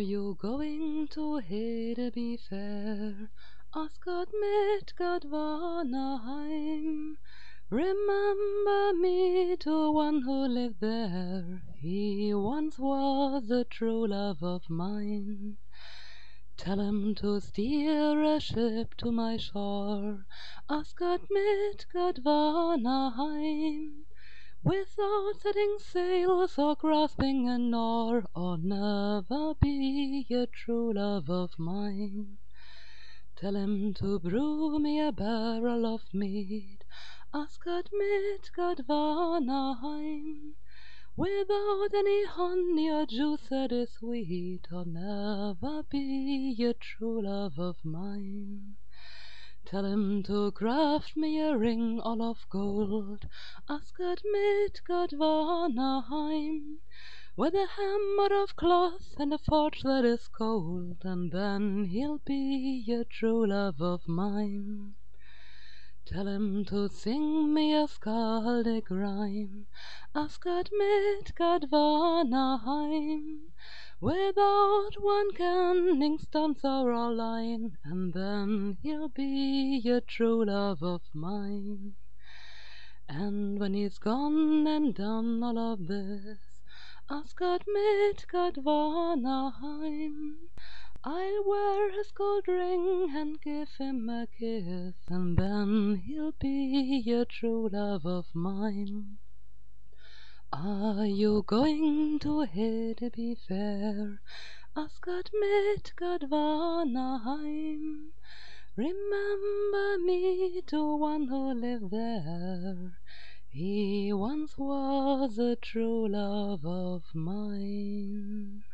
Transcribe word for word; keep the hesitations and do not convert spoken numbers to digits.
you going to Hedeby Fair? Asgard, Midgard, Vanaheim. Remember me to one who lived there. He once was a true love of mine. Tell him to steer a ship to my shore, Asgard, Midgard, Vanaheim. Without setting sails or grasping an oar, or never be a true love of mine. Tell him to brew me a barrel of mead, Asgard, Midgard, Vanaheim. Without any honey or juice that is sweet, or never be a true love of mine. Tell him to craft me a ring all of gold, Asgard, Midgard, Vanaheim, with a hammer of cloth and a forge that is cold, and then he'll be a true love of mine. Tell him to sing me a skaldic rhyme, Asgard, Midgard, Vanaheim, without one canning stanza or a line, and then he'll be a true love of mine. And when he's gone and done all of this, Asgard, Midgard, Vanaheim, I'll wear his gold ring and give him a kiss, and then he'll be a true love of mine. Are you going to Hedeby Fair? Asgard, Midgard, Vanaheim. Remember me to one who lived there. He once was a true love of mine.